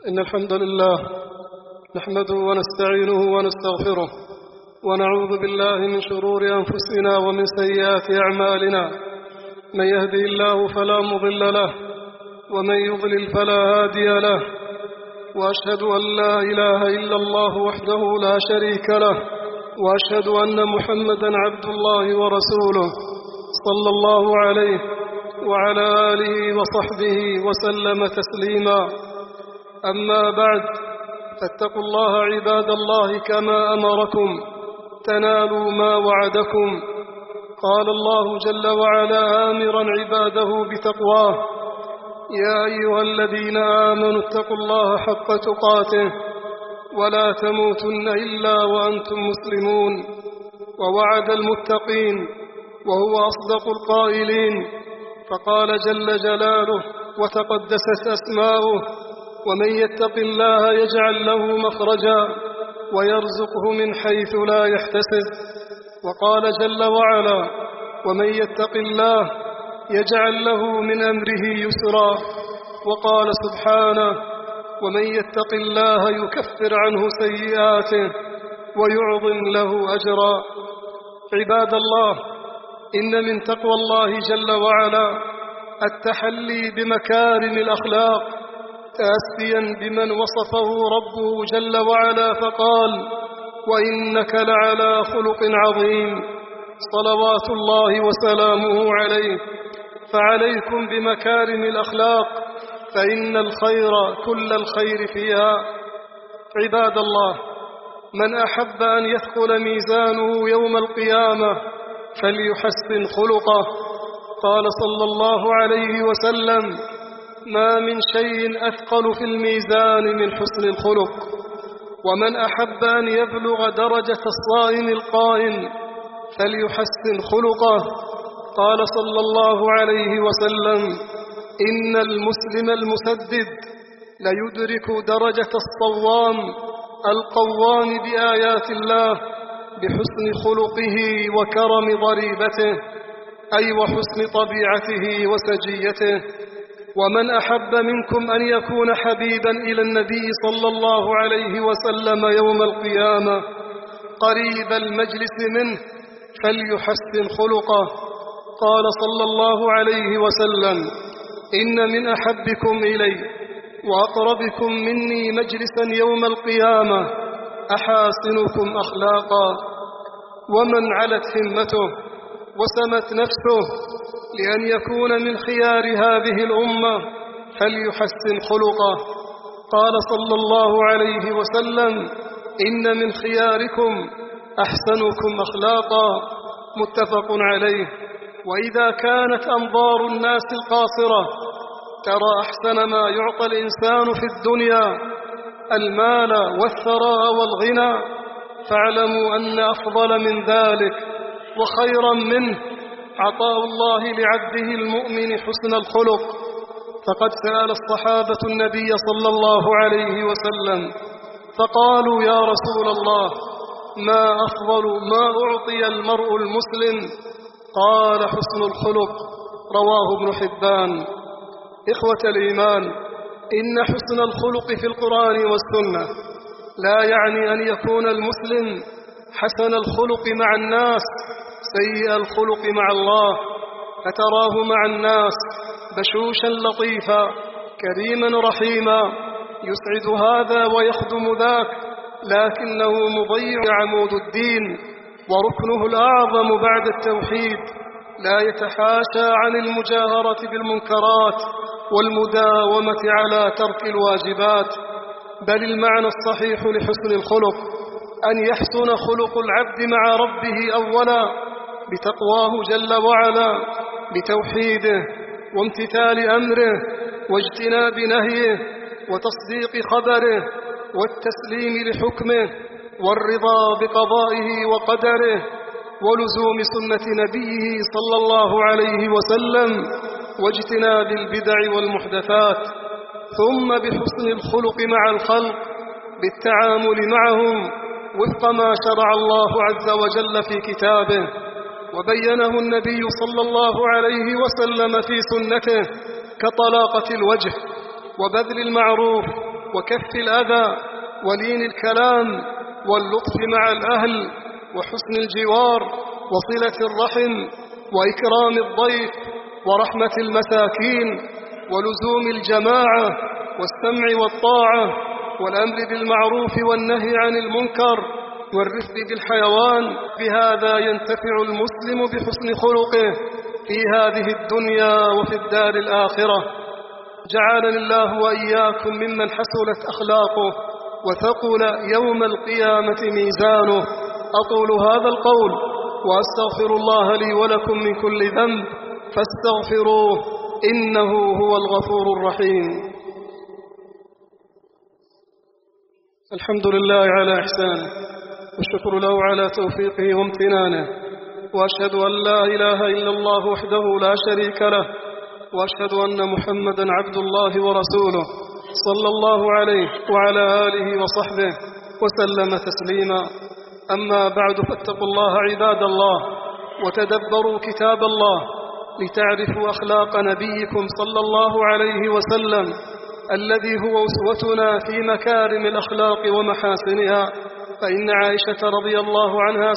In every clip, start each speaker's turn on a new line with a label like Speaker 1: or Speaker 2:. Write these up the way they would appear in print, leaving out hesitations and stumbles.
Speaker 1: إن الحمد لله نحمده ونستعينه ونستغفره ونعوذ بالله من شرور أنفسنا ومن سيئات أعمالنا. من يهدي الله فلا مضل له ومن يضلل فلا هادي له، وأشهد أن لا إله إلا الله وحده لا شريك له، وأشهد أن محمدا عبد الله ورسوله صلى الله عليه وعلى آله وصحبه وسلم تسليما. أما بعد، فاتقوا الله عباد الله كما أمركم تنالوا ما وعدكم. قال الله جل وعلا آمرا عباده بتقواه: يا أيها الذين آمنوا اتقوا الله حق تقاته ولا تموتن إلا وأنتم مسلمون. ووعد المتقين وهو أصدق القائلين، فقال جل جلاله وتقدست أسماؤه: ومن يتق الله يجعل له مخرجا ويرزقه من حيث لا يحتسب. وقال جل وعلا: ومن يتق الله يجعل له من أمره يسرا. وقال سبحانه: ومن يتق الله يكفر عنه سيئاته ويعظم له أجرا. عباد الله، إن من تقوى الله جل وعلا التحلي بمكارم الأخلاق، تأسيا بمن وصفه ربه جل وعلا فقال: وإنك لعلى خلق عظيم، صلوات الله وسلامه عليه. فعليكم بمكارم الأخلاق، فإن الخير كل الخير فيها. عباد الله، من أحب أن يثقل ميزانه يوم القيامة فليحسن خلقه. قال صلى الله عليه وسلم: ما من شيء أثقل في الميزان من حسن الخلق. ومن أحب أن يبلغ درجة الصائم القائم فليحسن خلقه. قال صلى الله عليه وسلم: إن المسلم المسدد ليدرك درجة الصوام القوام بآيات الله بحسن خلقه وكرم ضريبته، أي وحسن طبيعته وسجيته. ومن أحب منكم أن يكون حبيبا إلى النبي صلى الله عليه وسلم يوم القيامة قريب المجلس منه فليحسن خلقه. قال صلى الله عليه وسلم: إن من أحبكم إلي وأقربكم مني مجلسا يوم القيامة أحاسنكم أخلاقا. ومن علت همته وسمت نفسه لأن يكون من خيار هذه الأمة فليحسن خلقه. قال صلى الله عليه وسلم: إن من خياركم أحسنكم أخلاقا، متفق عليه. وإذا كانت أنظار الناس القاصرة ترى أحسن ما يعطى الإنسان في الدنيا المال والثراء والغنى، فاعلموا أن أفضل من ذلك وخيرا منه عطاء الله لعبده المؤمن حسن الخلق. فقد سأل الصحابة النبي صلى الله عليه وسلم فقالوا: يا رسول الله، ما أفضل ما أعطي المرء المسلم؟ قال: حسن الخلق. رواه ابن حبان. إخوة الإيمان، إن حسن الخلق في القرآن والسنة لا يعني أن يكون المسلم حسن الخلق مع الناس سيء الخلق مع الله، فتراه مع الناس بشوشا لطيفا كريما رحيما يسعد هذا ويخدم ذاك، لكنه مضيع عمود الدين وركنه الأعظم بعد التوحيد. لا يتحاشى عن المجاهرة بالمنكرات والمداومة على ترك الواجبات، بل المعنى الصحيح لحسن الخلق أن يحسن خلق العبد مع ربه أولا بتقواه جل وعلا، بتوحيده وامتثال أمره واجتناب نهيه وتصديق خبره والتسليم لحكمه والرضا بقضائه وقدره ولزوم سنة نبيه صلى الله عليه وسلم واجتناب البدع والمحدثات. ثم بحسن الخلق مع الخلق بالتعامل معهم وفق ما شرع الله عز وجل في كتابه وبينه النبي صلى الله عليه وسلم في سنته، كطلاقة الوجه وبذل المعروف وكف الأذى ولين الكلام واللطف مع الأهل وحسن الجوار وصلة الرحم وإكرام الضيف ورحمة المساكين ولزوم الجماعة والسمع والطاعة والأمر بالمعروف والنهي عن المنكر والرفق بالحيوان. بهذا ينتفع المسلم بحسن خلقه في هذه الدنيا وفي الدار الآخرة. جعلني الله وإياكم ممن حسنت أخلاقه وثقل يوم القيامة ميزانه. أقول هذا القول وأستغفر الله لي ولكم من كل ذنب فاستغفروه إنه هو الغفور الرحيم. الحمد لله على إحسانه والشكر له على توفيقه وامتنانه، وأشهد أن لا إله إلا الله وحده لا شريك له، وأشهد أن محمدا عبد الله ورسوله صلى الله عليه وعلى آله وصحبه وسلم تسليما. أما بعد، فاتقوا الله عباد الله وتدبروا كتاب الله لتعرفوا أخلاق نبيكم صلى الله عليه وسلم الذي هو أسوتنا في مكارم الأخلاق ومحاسنها. فإن عائشة رضي الله عنها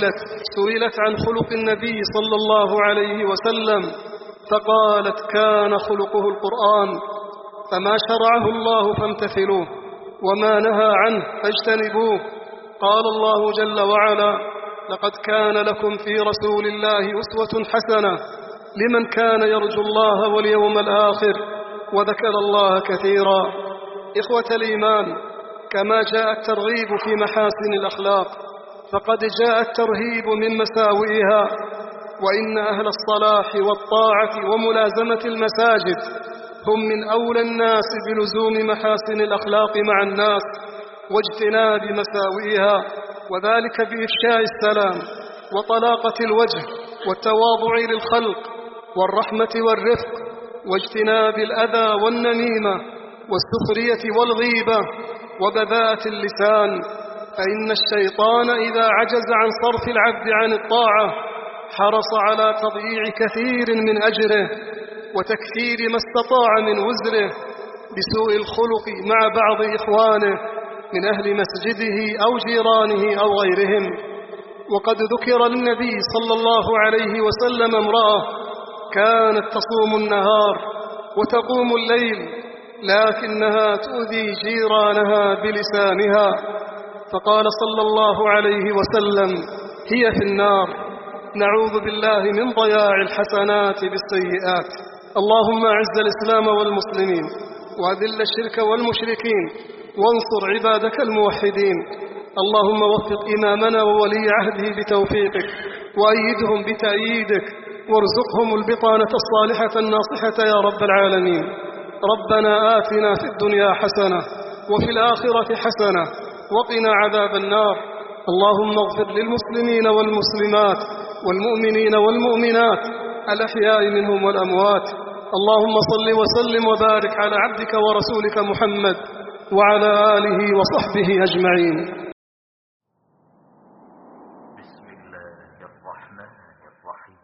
Speaker 1: سئلت عن خلق النبي صلى الله عليه وسلم فقالت: كان خلقه القرآن، فما شرعه الله فامتثلوه وما نهى عنه فاجتنبوه. قال الله جل وعلا: لقد كان لكم في رسول الله أسوة حسنة لمن كان يرجو الله واليوم الآخر وذكر الله كثيرا. إخوة الإيمان، كما جاء الترغيب في محاسن الأخلاق فقد جاء الترهيب من مساوئها. وإن أهل الصلاح والطاعة وملازمة المساجد هم من أولى الناس بلزوم محاسن الأخلاق مع الناس واجتناب مساوئها، وذلك بإفشاء السلام وطلاقة الوجه والتواضع للخلق والرحمة والرفق واجتناب الأذى والنميمة والسخرية والغيبة وبذاءة اللسان. فإن الشيطان إذا عجز عن صرف العبد عن الطاعة حرص على تضييع كثير من أجره وتكثير ما استطاع من وزره بسوء الخلق مع بعض إخوانه من أهل مسجده أو جيرانه أو غيرهم. وقد ذكر للنبي صلى الله عليه وسلم امرأة كانت تصوم النهار وتقوم الليل لكنها تؤذي جيرانها بلسانها، فقال صلى الله عليه وسلم: هي في النار. نعوذ بالله من ضياع الحسنات بالسيئات. اللهم أعز الإسلام والمسلمين وأذل الشرك والمشركين وانصر عبادك الموحدين. اللهم وفق إمامنا وولي عهده بتوفيقك وأيدهم بتأييدك وارزقهم البطانة الصالحة الناصحة يا رب العالمين. ربنا آتنا في الدنيا حسنة وفي الآخرة حسنة وقنا عذاب النار. اللهم اغفر للمسلمين والمسلمات والمؤمنين والمؤمنات الأحياء منهم والأموات. اللهم صل وسلم وبارك على عبدك ورسولك محمد وعلى آله وصحبه أجمعين.
Speaker 2: بسم الله الرحمن الرحيم.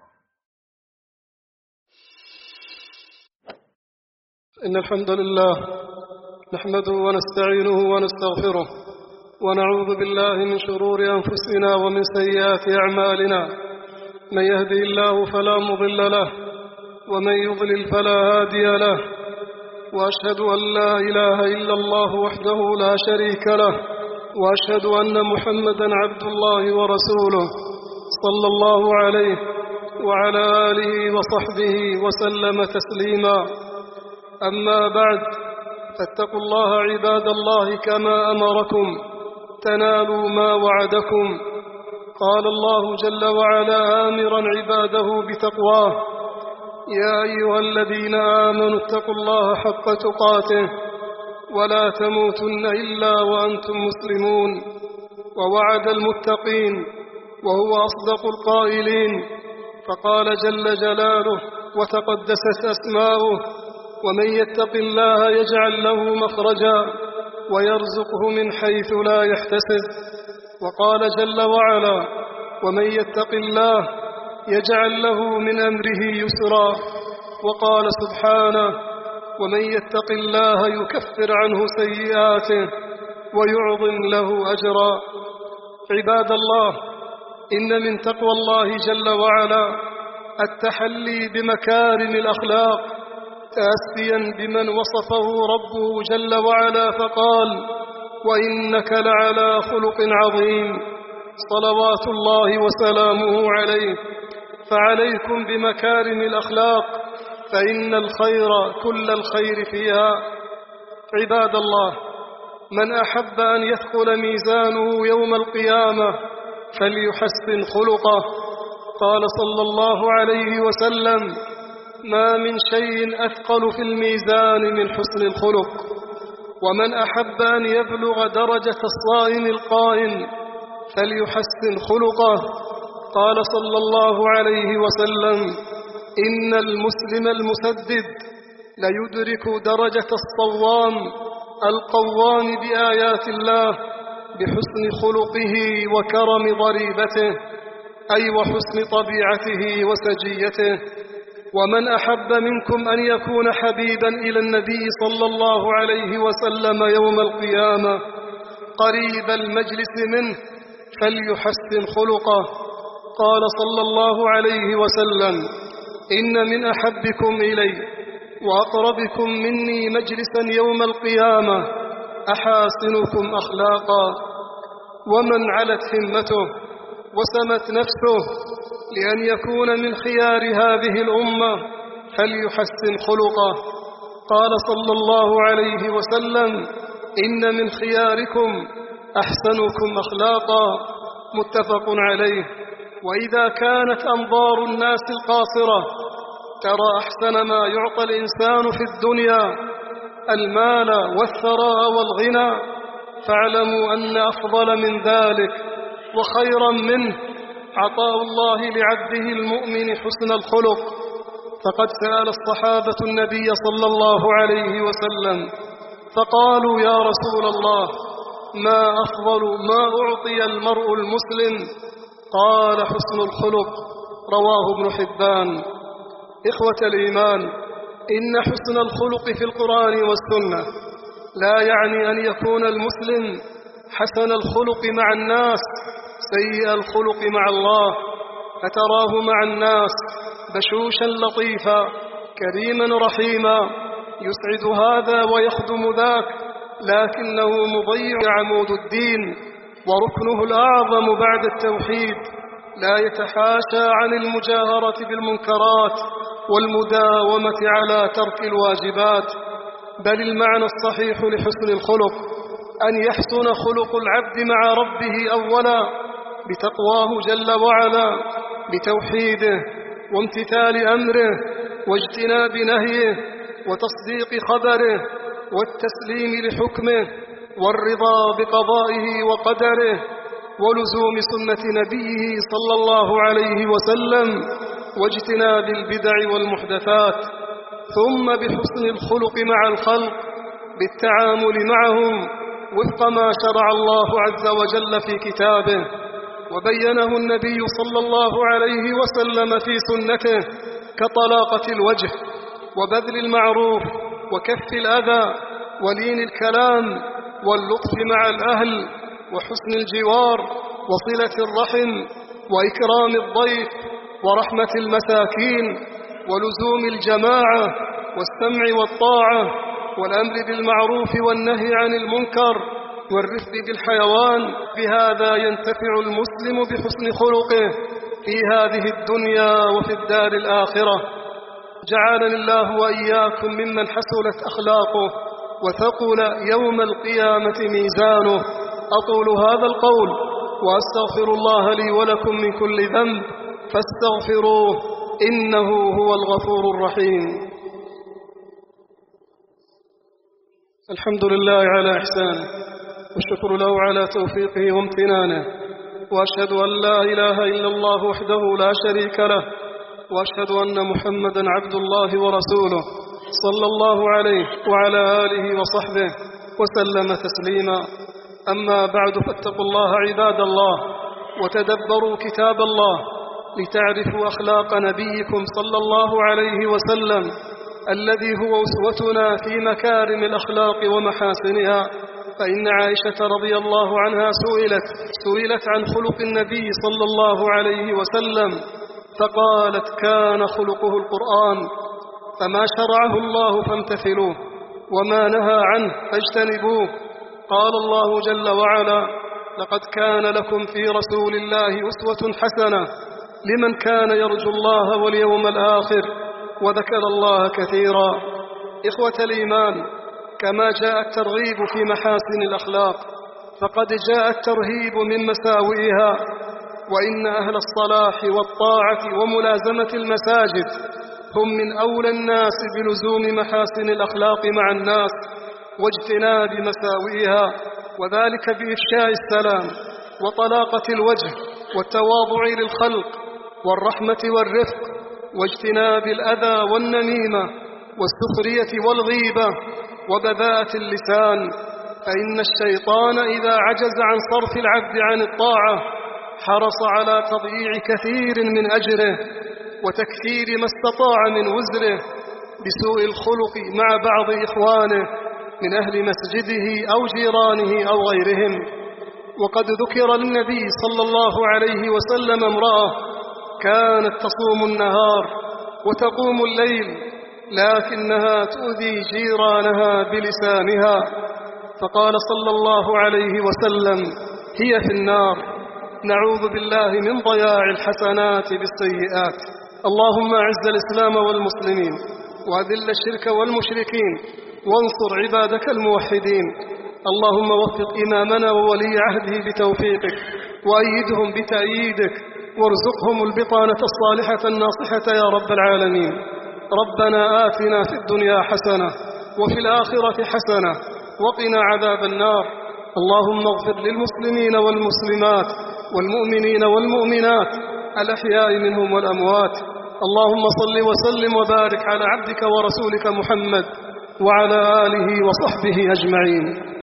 Speaker 1: إن الحمد لله نحمده ونستعينه ونستغفره ونعوذ بالله من شرور أنفسنا ومن سيئات أعمالنا. من يهدي الله فلا مضل له ومن يضلل فلا هادي له، وأشهد أن لا إله إلا الله وحده لا شريك له، وأشهد أن محمدا عبد الله ورسوله صلى الله عليه وعلى آله وصحبه وسلم تسليما. أما بعد، فاتقوا الله عباد الله كما أمركم تنالوا ما وعدكم. قال الله جل وعلا آمرا عباده بتقواه: يا أيها الذين آمنوا اتقوا الله حق تقاته ولا تموتن إلا وأنتم مسلمون. ووعد المتقين وهو أصدق القائلين، فقال جل جلاله وتقدست أسماؤه: ومن يتق الله يجعل له مخرجا ويرزقه من حيث لا يحتسب. وقال جل وعلا: ومن يتق الله يجعل له من أمره يسرا. وقال سبحانه: ومن يتق الله يكفر عنه سيئاته ويعظم له أجرا. عباد الله، إن من تقوى الله جل وعلا التحلي بمكارم الأخلاق، تأسيا بمن وصفه ربه جل وعلا فقال: وإنك لعلى خلق عظيم، صلوات الله وسلامه عليه. فعليكم بمكارم الأخلاق، فإن الخير كل الخير فيها. عباد الله، من أحب أن يثقل ميزانه يوم القيامة فليحسن خلقه. قال صلى الله عليه وسلم: ما من شيء أثقل في الميزان من حسن الخلق. ومن أحب أن يبلغ درجة الصائم القائم فليحسن خلقه. قال صلى الله عليه وسلم: إن المسلم المسدد ليدرك درجة الصوام القوام بآيات الله بحسن خلقه وكرم ضريبته، أي وحسن طبيعته وسجيته. ومن أحب منكم أن يكون حبيبا إلى النبي صلى الله عليه وسلم يوم القيامة قريب المجلس منه فليحسن خلقه. قال صلى الله عليه وسلم: إن من أحبكم إلي وأقربكم مني مجلسا يوم القيامة أحاسنكم أخلاقا. ومن علت همته وسمت نفسه لأن يكون من خيار هذه الأمة فليحسن خلقه. قال صلى الله عليه وسلم: إن من خياركم أحسنكم أخلاقا. متفق عليه. وإذا كانت أنظار الناس القاصرة ترى أحسن ما يعطى الإنسان في الدنيا المال والثراء والغنى، فاعلموا أن أفضل من ذلك وخيرا منه عطاء الله لعبده المؤمن حسن الخلق. فقد سأل الصحابة النبي صلى الله عليه وسلم فقالوا: يا رسول الله، ما أفضل ما أعطي المرء المسلم؟ قال: حسن الخلق. رواه ابن حبان. إخوة الإيمان، إن حسن الخلق في القرآن والسنة لا يعني أن يكون المسلم حسن الخلق مع الناس سيء الخلق مع الله، فتراه مع الناس بشوشا لطيفا كريما رحيما يسعد هذا ويخدم ذاك، لكنه مضيع عمود الدين وركنه الأعظم بعد التوحيد. لا يتحاشى عن المجاهرة بالمنكرات والمداومة على ترك الواجبات، بل المعنى الصحيح لحسن الخلق أن يحسن خلق العبد مع ربه أولا بتقواه جل وعلا، بتوحيده وامتثال أمره واجتناب نهيه وتصديق خبره والتسليم لحكمه والرضا بقضائه وقدره ولزوم سنة نبيه صلى الله عليه وسلم واجتناب البدع والمحدثات. ثم بحسن الخلق مع الخلق بالتعامل معهم وفق ما شرع الله عز وجل في كتابه وبينه النبي صلى الله عليه وسلم في سنته، كطلاقة الوجه وبذل المعروف وكف الأذى ولين الكلام واللطف مع الأهل وحسن الجوار وصلة الرحم وإكرام الضيف ورحمة المساكين ولزوم الجماعة والسمع والطاعة والأمر بالمعروف والنهي عن المنكر والرفق بالحيوان. بهذا ينتفع المسلم بحسن خلقه في هذه الدنيا وفي الدار الآخرة. جعلني الله وإياكم ممن حسنت أخلاقه وثقل يوم القيامة ميزانه. أقول هذا القول وأستغفر الله لي ولكم من كل ذنب فاستغفروه إنه هو الغفور الرحيم. الحمد لله على إحسانه والشكر له على توفيقه وامتنانه، وأشهد أن لا إله إلا الله وحده لا شريك له، وأشهد أن محمدا عبد الله ورسوله صلى الله عليه وعلى آله وصحبه وسلم تسليما. أما بعد، فاتقوا الله عباد الله وتدبروا كتاب الله لتعرفوا أخلاق نبيكم صلى الله عليه وسلم الذي هو أسوتنا في مكارم الأخلاق ومحاسنها. فإن عائشة رضي الله عنها سئلت عن خلق النبي صلى الله عليه وسلم فقالت: كان خلقه القرآن، فما شرعه الله فامتثلوه وما نهى عنه فاجتنبوه. قال الله جل وعلا: لقد كان لكم في رسول الله أسوة حسنة لمن كان يرجو الله واليوم الآخر وذكر الله كثيرا. إخوة الإيمان، كما جاء الترغيب في محاسن الأخلاق فقد جاء الترهيب من مساوئها. وإن أهل الصلاح والطاعة وملازمة المساجد هم من أولى الناس بلزوم محاسن الأخلاق مع الناس واجتناب مساوئها، وذلك بإفشاء السلام وطلاقة الوجه والتواضع للخلق والرحمة والرفق واجتناب الأذى والنميمة والسخرية والغيبة وبذاءة اللسان. فإن الشيطان إذا عجز عن صرف العبد عن الطاعة حرص على تضييع كثير من أجره وتكثير ما استطاع من وزره بسوء الخلق مع بعض إخوانه من أهل مسجده أو جيرانه أو غيرهم. وقد ذكر للنبي صلى الله عليه وسلم امرأة كانت تصوم النهار وتقوم الليل لكنها تؤذي جيرانها بلسانها، فقال صلى الله عليه وسلم: هي في النار. نعوذ بالله من ضياع الحسنات بالسيئات. اللهم أعز الإسلام والمسلمين وأذل الشرك والمشركين وانصر عبادك الموحدين. اللهم وفق إمامنا وولي عهده بتوفيقك وأيدهم بتأييدك وارزقهم البطانة الصالحة الناصحة يا رب العالمين. ربنا آتنا في الدنيا حسنة وفي الآخرة حسنة وقنا عذاب النار. اللهم اغفر للمسلمين والمسلمات والمؤمنين والمؤمنات الأحياء منهم والأموات. اللهم صل وسلم وبارك على عبدك ورسولك محمد وعلى آله وصحبه أجمعين.